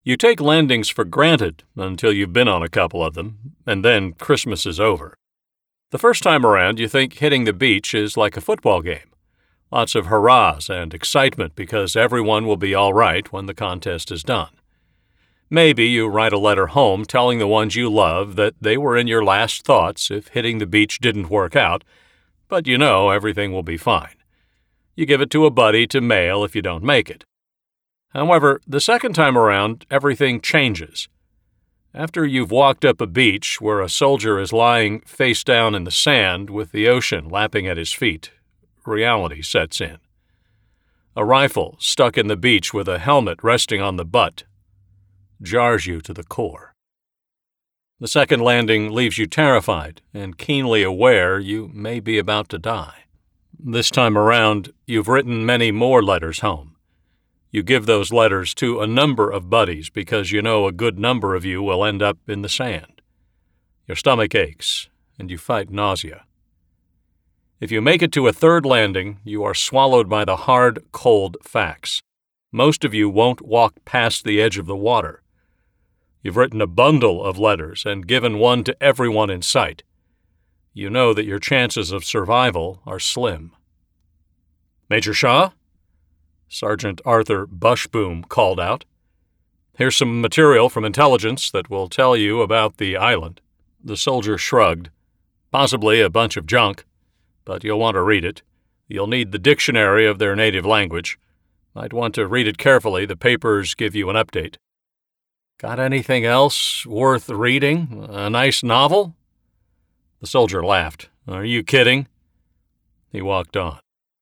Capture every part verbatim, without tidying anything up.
You take landings for granted until you've been on a couple of them, and then Christmas is over. The first time around, you think hitting the beach is like a football game. Lots of hurrahs and excitement because everyone will be all right when the contest is done. Maybe you write a letter home telling the ones you love that they were in your last thoughts if hitting the beach didn't work out, but you know everything will be fine. You give it to a buddy to mail if you don't make it. However, the second time around, everything changes. After you've walked up a beach where a soldier is lying face down in the sand with the ocean lapping at his feet, reality sets in. A rifle stuck in the beach with a helmet resting on the butt jars you to the core. The second landing leaves you terrified and keenly aware you may be about to die. This time around, you've written many more letters home. You give those letters to a number of buddies because you know a good number of you will end up in the sand. Your stomach aches, and you fight nausea. If you make it to a third landing, you are swallowed by the hard, cold facts. Most of you won't walk past the edge of the water. You've written a bundle of letters and given one to everyone in sight. You know that your chances of survival are slim. Major Shaw? Sergeant Arthur Bushboom called out. Here's some material from intelligence that will tell you about the island. The soldier shrugged. Possibly a bunch of junk, but you'll want to read it. You'll need the dictionary of their native language. Might want to read it carefully. The papers give you an update. Got anything else worth reading? A nice novel? The soldier laughed. Are you kidding? He walked on.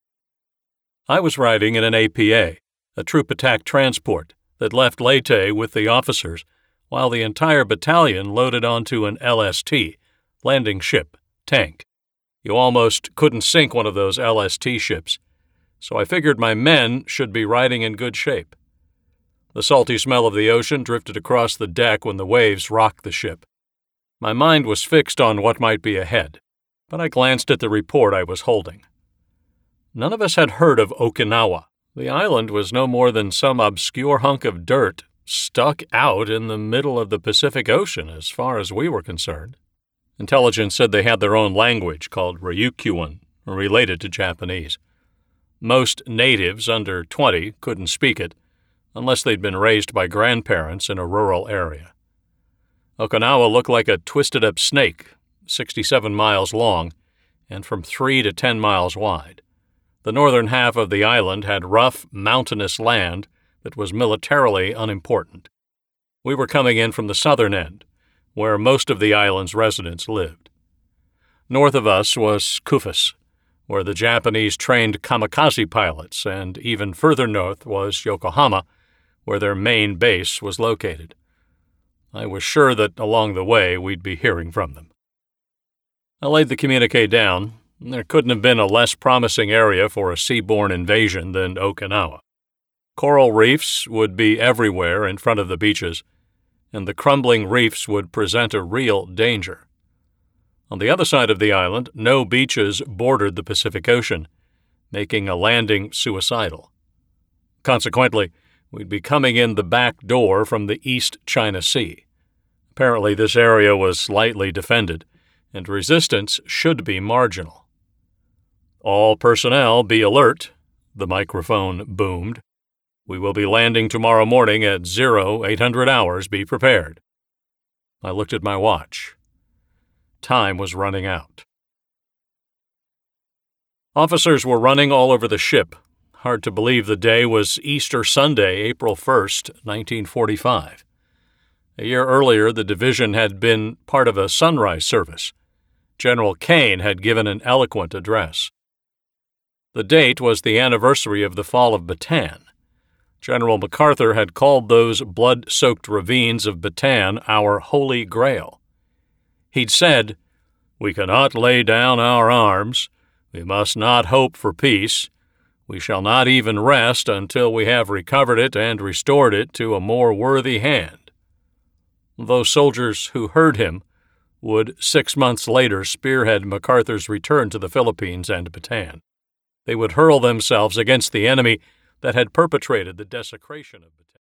I was riding in an A P A, a troop attack transport, that left Leyte with the officers, while the entire battalion loaded onto an L S T, landing ship, tank. You almost couldn't sink one of those L S T ships, so I figured my men should be riding in good shape. The salty smell of the ocean drifted across the deck when the waves rocked the ship. My mind was fixed on what might be ahead, but I glanced at the report I was holding. None of us had heard of Okinawa. The island was no more than some obscure hunk of dirt stuck out in the middle of the Pacific Ocean as far as we were concerned. Intelligence said they had their own language called Ryukyuan, related to Japanese. Most natives under twenty couldn't speak it, unless they'd been raised by grandparents in a rural area. Okinawa looked like a twisted-up snake, sixty-seven miles long, and from three to ten miles wide. The northern half of the island had rough, mountainous land that was militarily unimportant. We were coming in from the southern end, where most of the island's residents lived. North of us was Kufus, where the Japanese trained kamikaze pilots, and even further north was Yokohama, where their main base was located. I was sure that along the way we'd be hearing from them. I laid the communique down. There couldn't have been a less promising area for a seaborne invasion than Okinawa. Coral reefs would be everywhere in front of the beaches, and the crumbling reefs would present a real danger. On the other side of the island, no beaches bordered the Pacific Ocean, making a landing suicidal. Consequently, we'd be coming in the back door from the East China Sea. Apparently, this area was lightly defended, and resistance should be marginal. All personnel be alert, the microphone boomed. We will be landing tomorrow morning at zero eight hundred hours. Be prepared. I looked at my watch. Time was running out. Officers were running all over the ship. Hard to believe the day was Easter Sunday, April first, nineteen forty-five. A year earlier, the division had been part of a sunrise service. General Kane had given an eloquent address. The date was the anniversary of the fall of Bataan. General MacArthur had called those blood-soaked ravines of Bataan our Holy Grail. He'd said, "We cannot lay down our arms. We must not hope for peace. We shall not even rest until we have recovered it and restored it to a more worthy hand." Those soldiers who heard him would six months later spearhead MacArthur's return to the Philippines and Bataan. They would hurl themselves against the enemy that had perpetrated the desecration of Bataan.